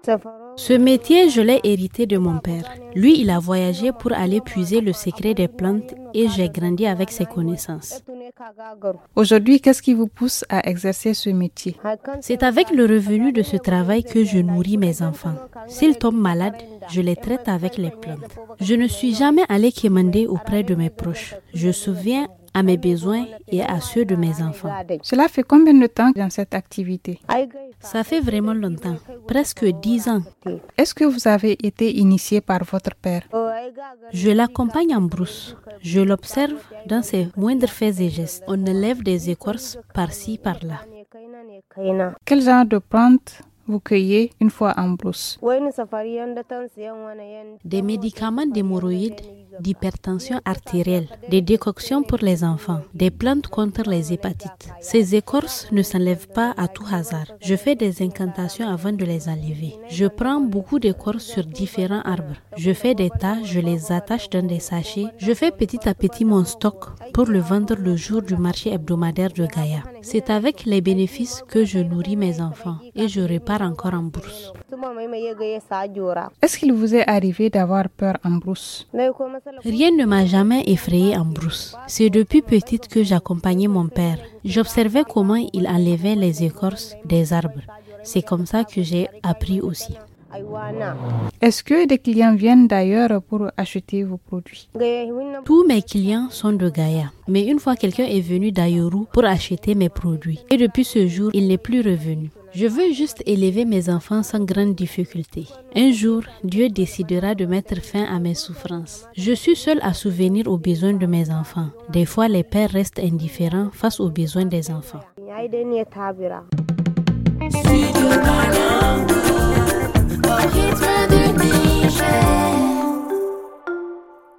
Ce métier, je l'ai hérité de mon père. Lui, il a voyagé pour aller puiser le secret des plantes et j'ai grandi avec ses connaissances. Aujourd'hui, qu'est-ce qui vous pousse à exercer ce métier? C'est avec le revenu de ce travail que je nourris mes enfants. S'ils tombent malades, je les traite avec les plantes. Je ne suis jamais allée quémander auprès de mes proches. Je souviens à mes besoins et à ceux de mes enfants. Cela fait combien de temps dans cette activité? Ça fait vraiment longtemps, presque 10 ans. Est-ce que vous avez été initié par votre père? Je l'accompagne en brousse. Je l'observe dans ses moindres faits et gestes. On enlève des écorces par-ci, par-là. Quel genre de plantes vous cueillez une fois en brousse? Des médicaments d'hémorroïdes, d'hypertension artérielle, des décoctions pour les enfants, des plantes contre les hépatites. Ces écorces ne s'enlèvent pas à tout hasard. Je fais des incantations avant de les enlever. Je prends beaucoup d'écorces sur différents arbres. Je fais des tas, je les attache dans des sachets. Je fais petit à petit mon stock pour le vendre le jour du marché hebdomadaire de Gaïa. C'est avec les bénéfices que je nourris mes enfants et je repars encore en brousse. Est-ce qu'il vous est arrivé d'avoir peur en brousse? Rien ne m'a jamais effrayée en brousse. C'est depuis petite que j'accompagnais mon père. J'observais comment il enlevait les écorces des arbres. C'est comme ça que j'ai appris aussi. Est-ce que des clients viennent d'ailleurs pour acheter vos produits? Tous mes clients sont de Gaïa. Mais une fois quelqu'un est venu d'Ayoru pour acheter mes produits. Et depuis ce jour, il n'est plus revenu. Je veux juste élever mes enfants sans grande difficulté. Un jour, Dieu décidera de mettre fin à mes souffrances. Je suis seule à souvenir aux besoins de mes enfants. Des fois, les pères restent indifférents face aux besoins des enfants.